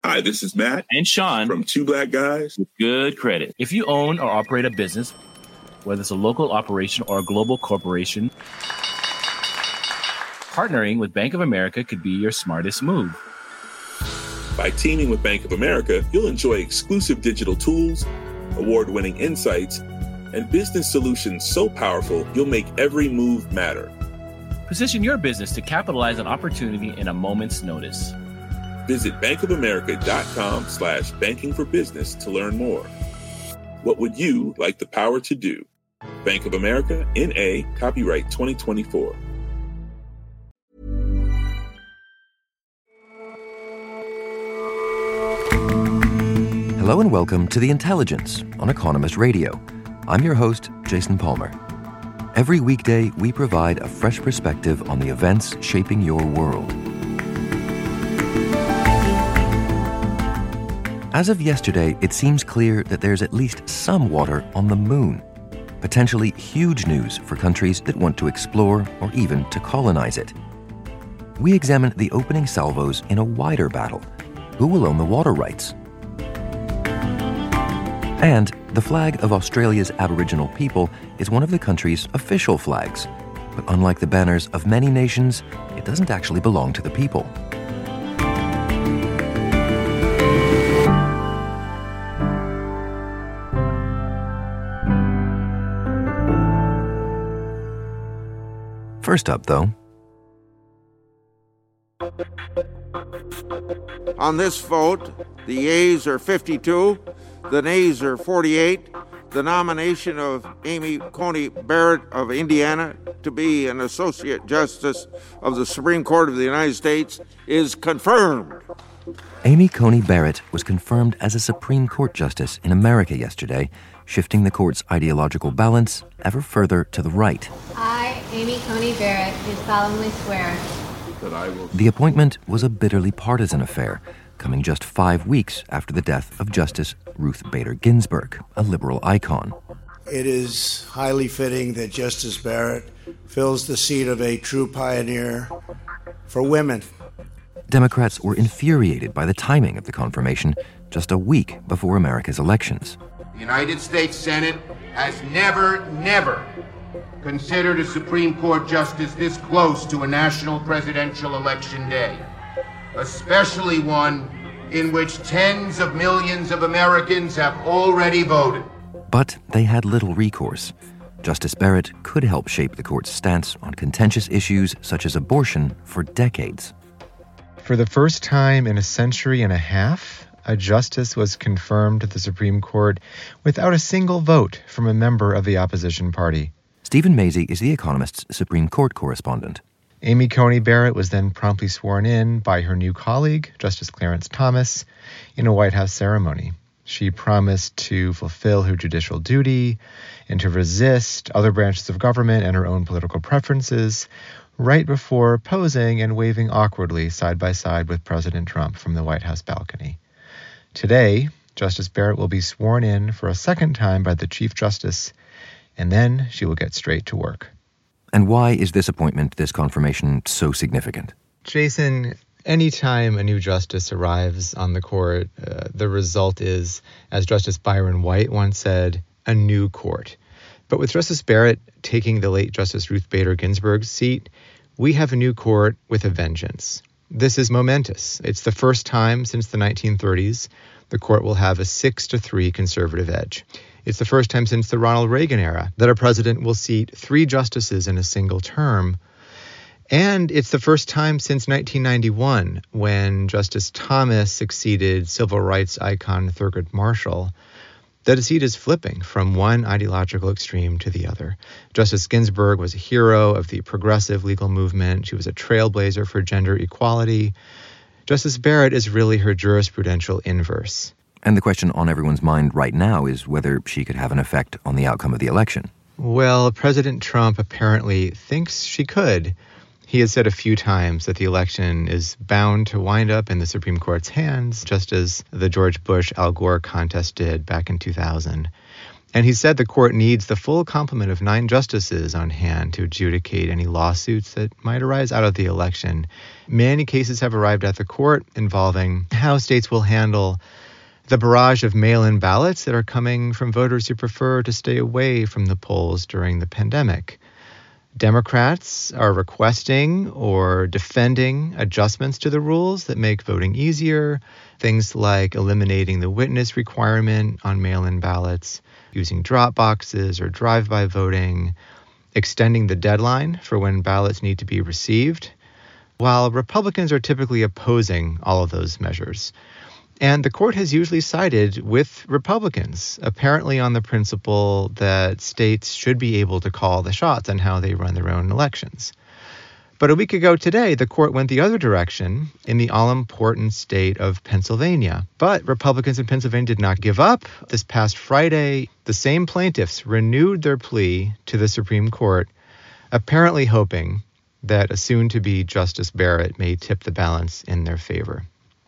Hi, this is Matt and Sean from Two Black Guys with Good Credit. If you own or operate a business, whether it's a local operation or a global corporation, partnering with Bank of America could be your smartest move. By teaming with Bank of America, you'll enjoy exclusive digital tools, award-winning insights, and business solutions so powerful you'll make every move matter. Position your business to capitalize on opportunity in a moment's notice. Visit bankofamerica.com/banking for business to learn more. What would you like the power to do? Bank of America, N.A., copyright 2024. Hello and welcome to The Intelligence on Economist Radio. I'm your host, Jason Palmer. Every weekday, we provide a fresh perspective on the events shaping your world. As of yesterday, it seems clear that there's at least some water on the moon. Potentially huge news for countries that want to explore or even to colonize it. We examine the opening salvos in a wider battle. Who will own the water rights? And the flag of Australia's Aboriginal people is one of the country's official flags. But unlike the banners of many nations, it doesn't actually belong to the people. First up, though. On this vote, the yeas are 52, the nays are 48. The nomination of Amy Coney Barrett of Indiana to be an Associate Justice of the Supreme Court of the United States is confirmed. Amy Coney Barrett was confirmed as a Supreme Court Justice in America yesterday, shifting the court's ideological balance ever further to the right. I, Amy Coney Barrett, do solemnly swear that I will... The appointment was a bitterly partisan affair, coming just 5 weeks after the death of Justice Ruth Bader Ginsburg, a liberal icon. It is highly fitting that Justice Barrett fills the seat of a true pioneer for women. Democrats were infuriated by the timing of the confirmation just a week before America's elections. The United States Senate has never considered a Supreme Court justice this close to a national presidential election day, especially one in which tens of millions of Americans have already voted. But they had little recourse. Justice Barrett could help shape the court's stance on contentious issues such as abortion for decades. For the first time in a century and a half, a justice was confirmed to the Supreme Court without a single vote from a member of the opposition party. Stephen Mazie is The Economist's Supreme Court correspondent. Amy Coney Barrett was then promptly sworn in by her new colleague, Justice Clarence Thomas, in a White House ceremony. She promised to fulfill her judicial duty and to resist other branches of government and her own political preferences right before posing and waving awkwardly side by side with President Trump from the White House balcony. Today, Justice Barrett will be sworn in for a second time by the Chief Justice, and then she will get straight to work. And why is this appointment, this confirmation, so significant? Jason, anytime a new justice arrives on the court, the result is, as Justice Byron White once said, a new court. But with Justice Barrett taking the late Justice Ruth Bader Ginsburg's seat, we have a new court with a vengeance. This is momentous. It's the first time since the 1930s the court will have a 6-3 conservative edge. It's the first time since the Ronald Reagan era that a president will seat 3 justices in a single term. And it's the first time since 1991 when Justice Thomas succeeded civil rights icon Thurgood Marshall that a seat is flipping from one ideological extreme to the other. Justice Ginsburg was a hero of the progressive legal movement. She was a trailblazer for gender equality. Justice Barrett is really her jurisprudential inverse. And the question on everyone's mind right now is whether she could have an effect on the outcome of the election. Well, President Trump apparently thinks she could. He has said a few times that the election is bound to wind up in the Supreme Court's hands, just as the George Bush-Al Gore contest did back in 2000. And he said the court needs the full complement of 9 justices on hand to adjudicate any lawsuits that might arise out of the election. Many cases have arrived at the court involving how states will handle the barrage of mail-in ballots that are coming from voters who prefer to stay away from the polls during the pandemic. Democrats are requesting or defending adjustments to the rules that make voting easier, things like eliminating the witness requirement on mail-in ballots, using drop boxes or drive-by voting, extending the deadline for when ballots need to be received, while Republicans are typically opposing all of those measures. And the court has usually sided with Republicans, apparently on the principle that states should be able to call the shots on how they run their own elections. But a week ago today, the court went the other direction in the all-important state of Pennsylvania. But Republicans in Pennsylvania did not give up. This past Friday, the same plaintiffs renewed their plea to the Supreme Court, apparently hoping that a soon-to-be Justice Barrett may tip the balance in their favor.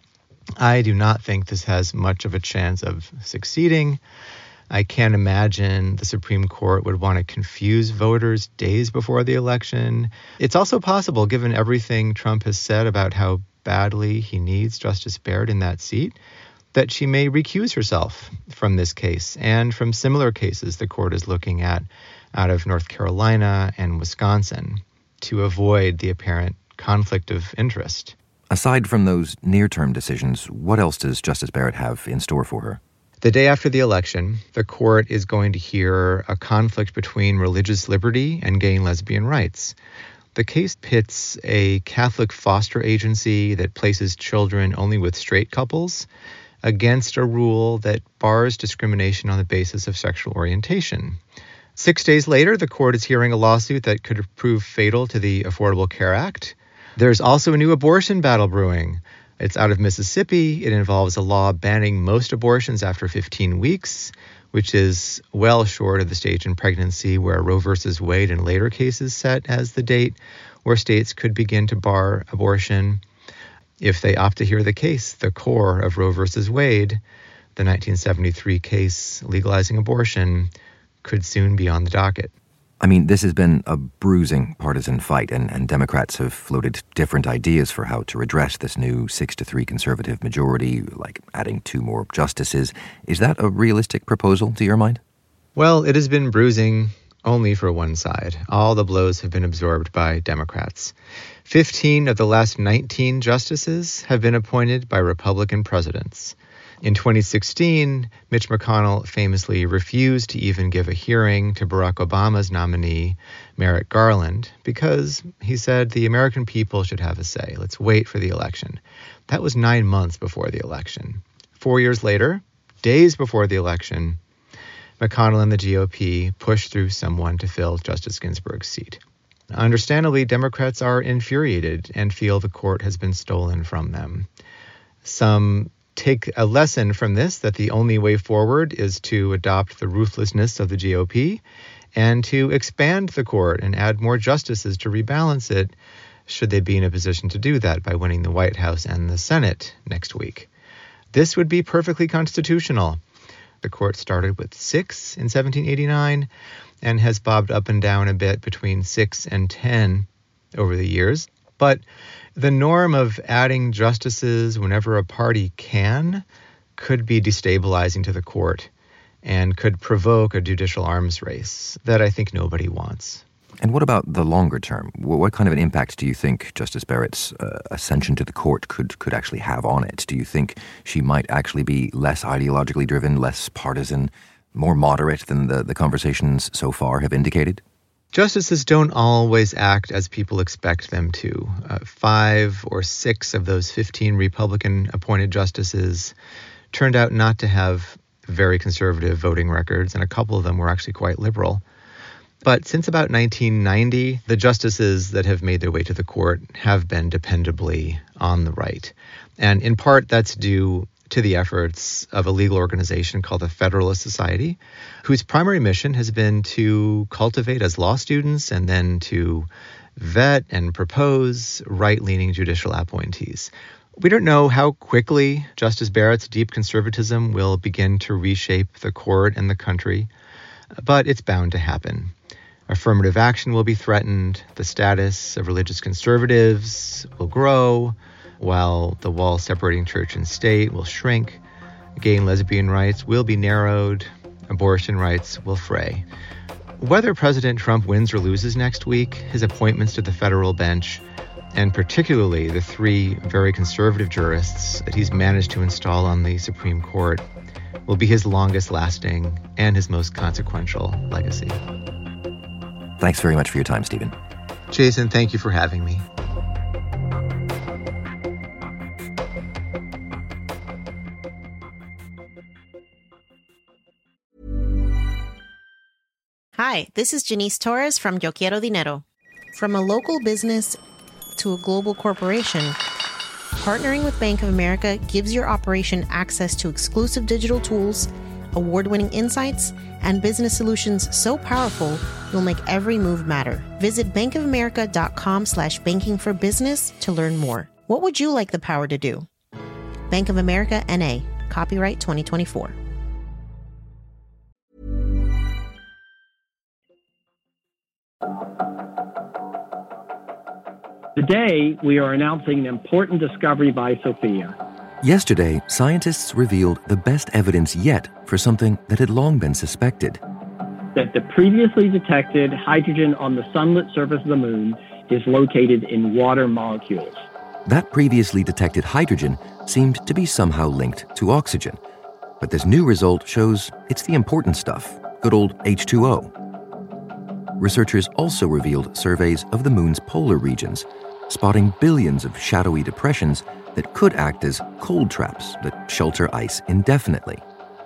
I do not think this has much of a chance of succeeding. I can't imagine the Supreme Court would want to confuse voters days before the election. It's also possible, given everything Trump has said about how badly he needs Justice Barrett in that seat, that she may recuse herself from this case and from similar cases the court is looking at out of North Carolina and Wisconsin to avoid the apparent conflict of interest. Aside from those near-term decisions, what else does Justice Barrett have in store for her? The day after the election, the court is going to hear a conflict between religious liberty and gay and lesbian rights. The case pits a Catholic foster agency that places children only with straight couples against a rule that bars discrimination on the basis of sexual orientation. 6 days later, the court is hearing a lawsuit that could prove fatal to the Affordable Care Act. There's also a new abortion battle brewing. It's out of Mississippi. It involves a law banning most abortions after 15 weeks, which is well short of the stage in pregnancy where Roe v. Wade and later cases set as the date where states could begin to bar abortion. If they opt to hear the case, the core of Roe v. Wade, the 1973 case legalizing abortion, could soon be on the docket. I mean, this has been a bruising partisan fight, and Democrats have floated different ideas for how to redress this new 6-3 conservative majority, like adding 2 more justices. Is that a realistic proposal to your mind? Well, it has been bruising only for one side. All the blows have been absorbed by Democrats. 15 of the last 19 justices have been appointed by Republican presidents. In 2016, Mitch McConnell famously refused to even give a hearing to Barack Obama's nominee, Merrick Garland, because he said the American people should have a say. Let's wait for the election. That was 9 months before the election. 4 years later, days before the election, McConnell and the GOP pushed through someone to fill Justice Ginsburg's seat. Understandably, Democrats are infuriated and feel the court has been stolen from them. Some take a lesson from this, that the only way forward is to adopt the ruthlessness of the GOP and to expand the court and add more justices to rebalance it, should they be in a position to do that by winning the White House and the Senate next week. This would be perfectly constitutional. The court started with 6 in 1789 and has bobbed up and down a bit between 6 and 10 over the years. But the norm of adding justices whenever a party can could be destabilizing to the court and could provoke a judicial arms race that I think nobody wants. And what about the longer term? What kind of an impact do you think Justice Barrett's ascension to the court could actually have on it? Do you think she might actually be less ideologically driven, less partisan, more moderate than the conversations so far have indicated? Justices don't always act as people expect them to. 5 or 6 of those 15 Republican-appointed justices turned out not to have very conservative voting records, and a couple of them were actually quite liberal. But since about 1990, the justices that have made their way to the court have been dependably on the right. And in part, that's due to the efforts of a legal organization called the Federalist Society, whose primary mission has been to cultivate as law students and then to vet and propose right-leaning judicial appointees. We don't know how quickly Justice Barrett's deep conservatism will begin to reshape the court and the country. but it's bound to happen. Affirmative action will be threatened, the status of religious conservatives will grow, while the wall separating church and state will shrink. Gay and lesbian rights will be narrowed, abortion rights will fray. Whether President Trump wins or loses next week, his appointments to the federal bench, and particularly the 3 very conservative jurists that he's managed to install on the Supreme Court, will be his longest lasting and his most consequential legacy. Thanks very much for your time, Stephen. Jason, thank you for having me. Hi, this is Janice Torres from Yo Quiero Dinero. From a local business to a global corporation, partnering with Bank of America gives your operation access to exclusive digital tools, award-winning insights, and business solutions so powerful you'll make every move matter. Visit bankofamerica.com/banking for business to learn more. What would you like the power to do? Bank of America, N.A. Copyright 2024. Today, we are announcing an important discovery by SOFIA. Yesterday, scientists revealed the best evidence yet for something that had long been suspected. That the previously detected hydrogen on the sunlit surface of the moon is located in water molecules. That previously detected hydrogen seemed to be somehow linked to oxygen. But this new result shows it's the important stuff, good old H2O. Researchers also revealed surveys of the moon's polar regions, spotting billions of shadowy depressions that could act as cold traps that shelter ice indefinitely.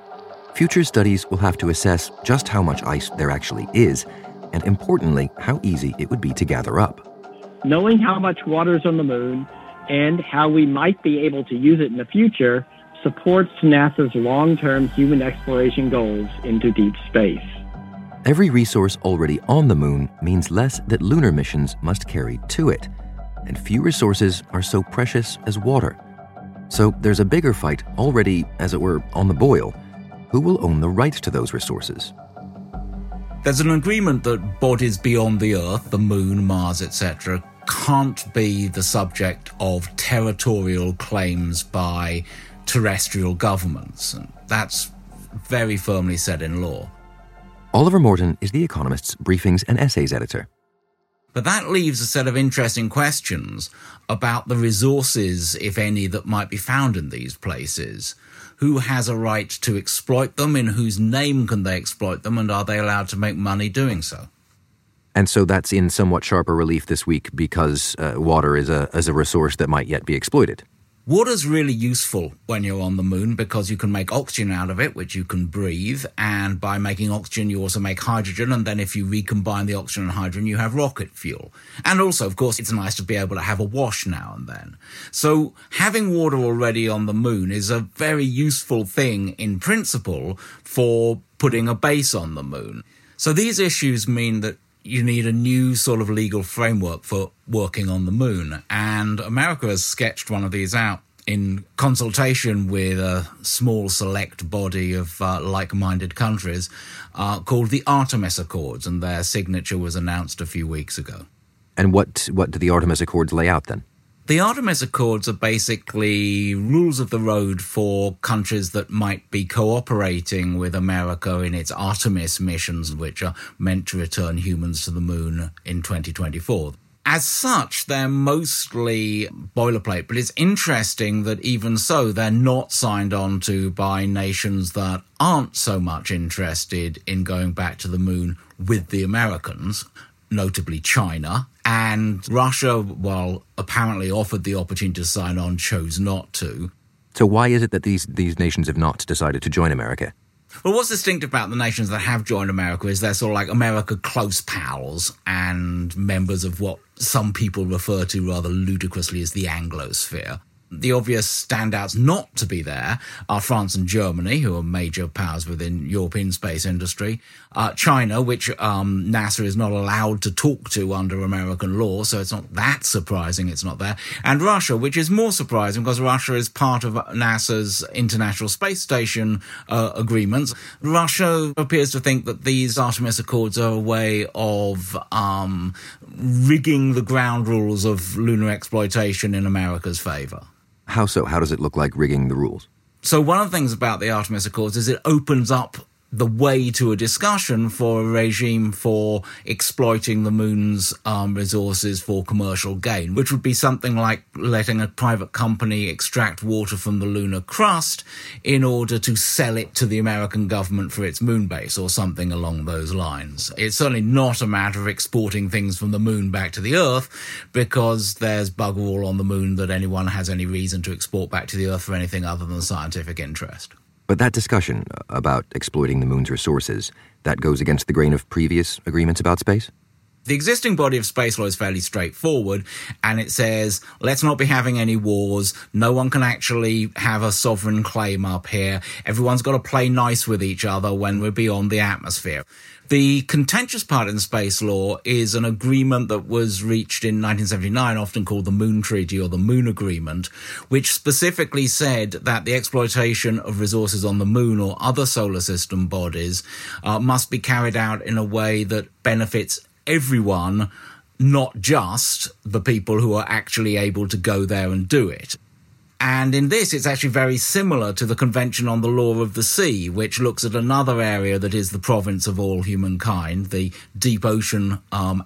Future studies will have to assess just how much ice there actually is, and importantly, how easy it would be to gather up. Knowing how much water is on the moon and how we might be able to use it in the future supports NASA's long-term human exploration goals into deep space. Every resource already on the moon means less that lunar missions must carry to it, and few resources are so precious as water. So there's a bigger fight already, as it were, on the boil. Who will own the rights to those resources? There's an agreement that bodies beyond the Earth, the Moon, Mars, etc., can't be the subject of territorial claims by terrestrial governments. And that's very firmly set in law. Oliver Morton is The Economist's briefings and essays editor. But that leaves a set of interesting questions about the resources, if any, that might be found in these places. Who has a right to exploit them? In whose name can they exploit them? And are they allowed to make money doing so? And so that's in somewhat sharper relief this week because water is a resource that might yet be exploited. Water's really useful when you're on the moon because you can make oxygen out of it, which you can breathe. And by making oxygen, you also make hydrogen. And then if you recombine the oxygen and hydrogen, you have rocket fuel. And also, of course, it's nice to be able to have a wash now and then. So having water already on the moon is a very useful thing in principle for putting a base on the moon. So these issues mean that you need a new sort of legal framework for working on the moon. And America has sketched one of these out in consultation with a small select body of like-minded countries called the Artemis Accords, and their signature was announced a few weeks ago. And what do the Artemis Accords lay out then? The Artemis Accords are basically rules of the road for countries that might be cooperating with America in its Artemis missions, which are meant to return humans to the moon in 2024. As such, they're mostly boilerplate, but it's interesting that even so, they're not signed on to by nations that aren't so much interested in going back to the moon with the Americans, notably China. And Russia, while apparently offered the opportunity to sign on, chose not to. So why is it that these nations have not decided to join America? Well, what's distinctive about the nations that have joined America is they're sort of like America close pals and members of what some people refer to rather ludicrously as the Anglosphere. The obvious standouts not to be there are France and Germany, who are major powers within European space industry, China, which NASA is not allowed to talk to under American law, so it's not that surprising it's not there, and Russia, which is more surprising because Russia is part of NASA's International Space Station agreements. Russia appears to think that these Artemis Accords are a way of rigging the ground rules of lunar exploitation in America's favour. How so? How does it look like rigging the rules? So one of the things about the Artemis Accords is it opens up the way to a discussion for a regime for exploiting the moon's resources for commercial gain, which would be something like letting a private company extract water from the lunar crust in order to sell it to the American government for its moon base or something along those lines. It's certainly not a matter of exporting things from the moon back to the Earth, because there's bugger all on the moon that anyone has any reason to export back to the Earth for anything other than scientific interest. But that discussion about exploiting the moon's resources, that goes against the grain of previous agreements about space? The existing body of space law is fairly straightforward, and it says, let's not be having any wars. No one can actually have a sovereign claim up here. Everyone's got to play nice with each other when we're beyond the atmosphere. The contentious part in space law is an agreement that was reached in 1979, often called the Moon Treaty or the Moon Agreement, which specifically said that the exploitation of resources on the moon or other solar system bodies must be carried out in a way that benefits everyone, not just the people who are actually able to go there and do it. And in this, it's actually very similar to the Convention on the Law of the Sea, which looks at another area that is the province of all humankind, the deep ocean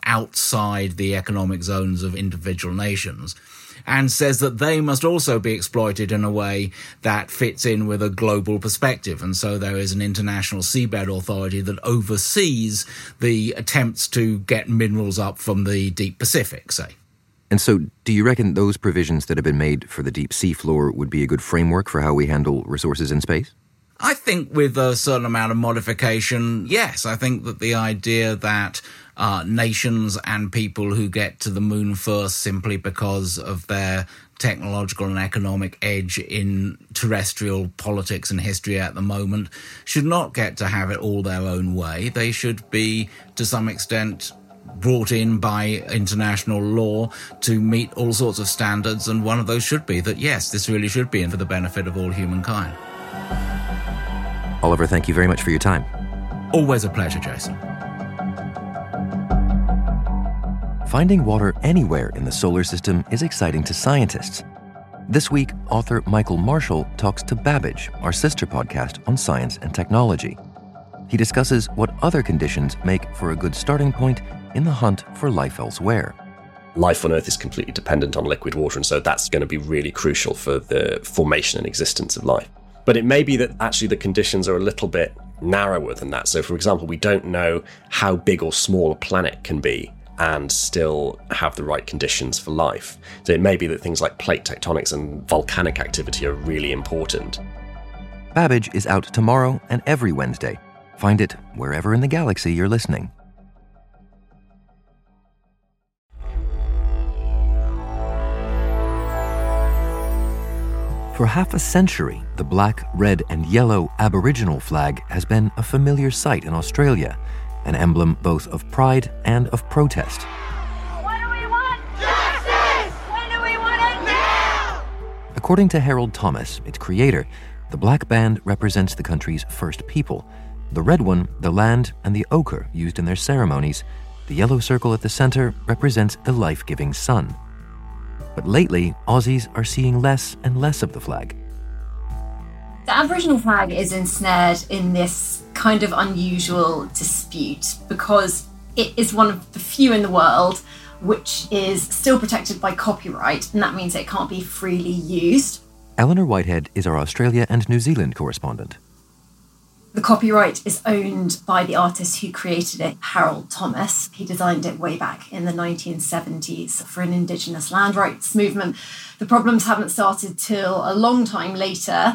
outside the economic zones of individual nations, and says that they must also be exploited in a way that fits in with a global perspective. And so there is an international seabed authority that oversees the attempts to get minerals up from the deep Pacific, say. And so, do you reckon those provisions that have been made for the deep sea floor would be a good framework for how we handle resources in space? I think with a certain amount of modification, yes. I think that the idea that nations and people who get to the moon first simply because of their technological and economic edge in terrestrial politics and history at the moment should not get to have it all their own way. They should be, to some extent, brought in by international law to meet all sorts of standards, and one of those should be that, yes, this really should be in for the benefit of all humankind. Oliver, thank you very much for your time. Always a pleasure, Jason. Finding water anywhere in the solar system is exciting to scientists. This week, author Michael Marshall talks to Babbage, our sister podcast on science and technology. He discusses what other conditions make for a good starting point in the hunt for life elsewhere. Life on Earth is completely dependent on liquid water, and so that's going to be really crucial for the formation and existence of life. But it may be that actually the conditions are a little bit narrower than that. So, for example, we don't know how big or small a planet can be and still have the right conditions for life. So it may be that things like plate tectonics and volcanic activity are really important. Babbage is out tomorrow and every Wednesday. Find it wherever in the galaxy you're listening. For half a century, the black, red, and yellow Aboriginal flag has been a familiar sight in Australia, an emblem both of pride and of protest. What do we want? Justice! When do we want it now? According to Harold Thomas, its creator, the black band represents the country's first people, the red one, the land and the ochre used in their ceremonies. The yellow circle at the center represents the life-giving sun. But lately, Aussies are seeing less and less of the flag. The Aboriginal flag is ensnared in this kind of unusual dispute because it is one of the few in the world which is still protected by copyright, and that means it can't be freely used. Eleanor Whitehead is our Australia and New Zealand correspondent. The copyright is owned by the artist who created it, Harold Thomas. He designed it way back in the 1970s for an Indigenous land rights movement. The problems haven't started till a long time later,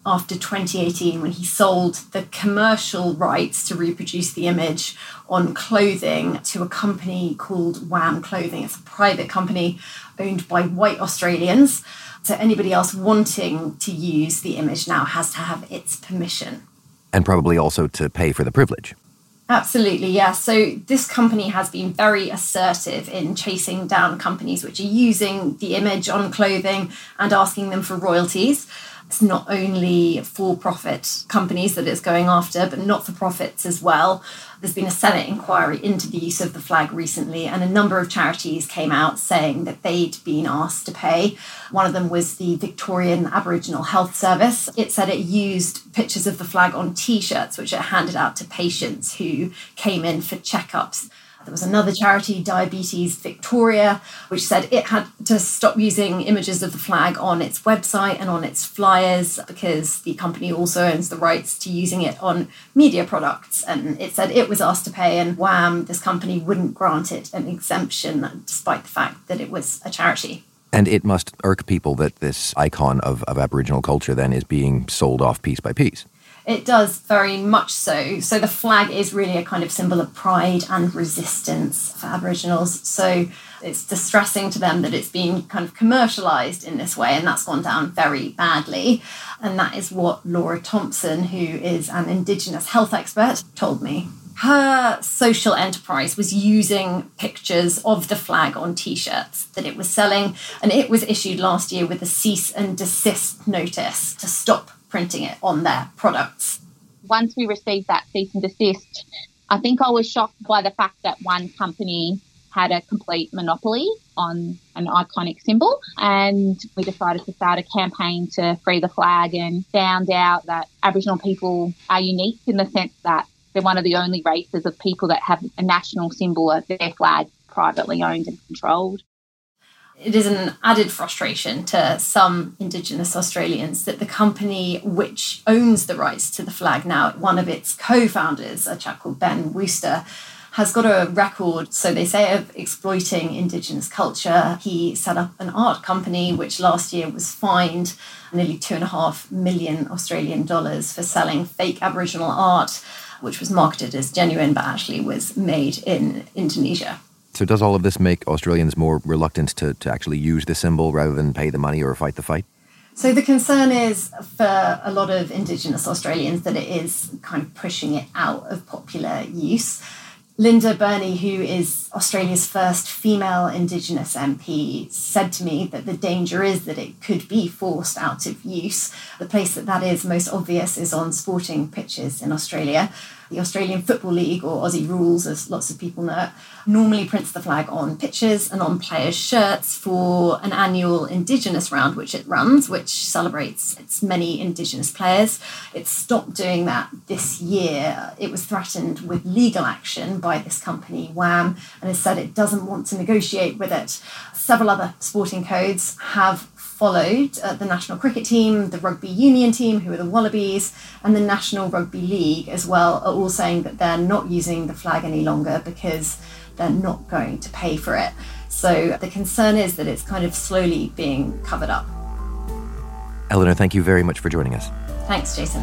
after 2018 when he sold the commercial rights to reproduce the image on clothing to a company called Wham Clothing. It's a private company owned by white Australians. So anybody else wanting to use the image now has to have its permission. And probably also to pay for the privilege. Absolutely, yeah. So this company has been very assertive in chasing down companies which are using the image on clothing and asking them for royalties. It's not only for-profit companies that it's going after, but not-for-profits as well. There's been a Senate inquiry into the use of the flag recently, and a number of charities came out saying that they'd been asked to pay. One of them was the Victorian Aboriginal Health Service. It said it used pictures of the flag on T-shirts, which it handed out to patients who came in for checkups. There was another charity, Diabetes Victoria, which said it had to stop using images of the flag on its website and on its flyers because the company also owns the rights to using it on media products. And it said it was asked to pay, and Wham, this company, wouldn't grant it an exemption despite the fact that it was a charity. And it must irk people that this icon of Aboriginal culture then is being sold off piece by piece. It does, very much so. So the flag is really a kind of symbol of pride and resistance for Aboriginals. So it's distressing to them that it's being kind of commercialised in this way, and that's gone down very badly. And that is what Laura Thompson, who is an Indigenous health expert, told me. Her social enterprise was using pictures of the flag on T-shirts that it was selling, and it was issued last year with a cease and desist notice to stop printing it on their products. Once we received that cease and desist, I think I was shocked by the fact that one company had a complete monopoly on an iconic symbol, and we decided to start a campaign to free the flag and found out that Aboriginal people are unique in the sense that they're one of the only races of people that have a national symbol of their flag privately owned and controlled. It is an added frustration to some Indigenous Australians that the company which owns the rights to the flag now, one of its co-founders, a chap called Ben Wooster, has got a record, so they say, of exploiting Indigenous culture. He set up an art company which last year was fined nearly $2.5 million Australian dollars for selling fake Aboriginal art, which was marketed as genuine but actually was made in Indonesia. So does all of this make Australians more reluctant to actually use the symbol rather than pay the money or fight the fight? So the concern is for a lot of Indigenous Australians that it is kind of pushing it out of popular use. Linda Burney, who is Australia's first female Indigenous MP, said to me that the danger is that it could be forced out of use. The place that is most obvious is on sporting pitches in Australia. The Australian Football League, or Aussie Rules, as lots of people know it, normally prints the flag on pitches and on players' shirts for an annual Indigenous round, which it runs, which celebrates its many Indigenous players. It stopped doing that this year. It was threatened with legal action by this company, Wham, and has said it doesn't want to negotiate with it. Several other sporting codes have followed. The national cricket team, the rugby union team, who are the Wallabies, and the National Rugby League as well, are all saying that they're not using the flag any longer because they're not going to pay for it. So the concern is that it's kind of slowly being covered up. Eleanor, thank you very much for joining us. Thanks, Jason.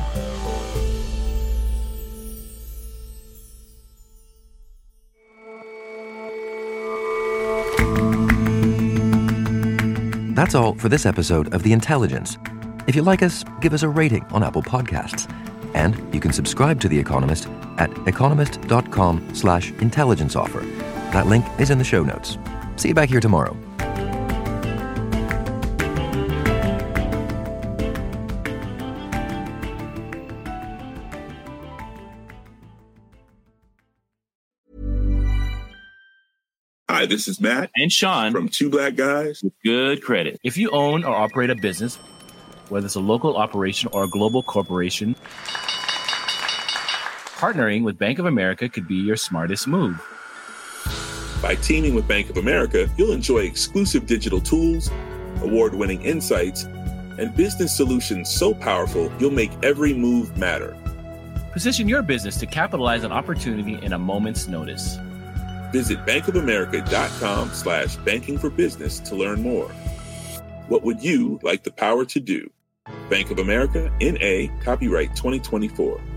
That's all for this episode of The Intelligence. If you like us, give us a rating on Apple Podcasts. And you can subscribe to The Economist at economist.com/intelligence offer. That link is in the show notes. See you back here tomorrow. Hi, this is Matt and Sean from Two Black Guys with Good Credit. If you own or operate a business, whether it's a local operation or a global corporation, partnering with Bank of America could be your smartest move. By teaming with Bank of America, you'll enjoy exclusive digital tools, award-winning insights, and business solutions so powerful you'll make every move matter. Position your business to capitalize on opportunity in a moment's notice. Visit bankofamerica.com/bankingforbusiness to learn more. What would you like the power to do? Bank of America, N.A., copyright 2024.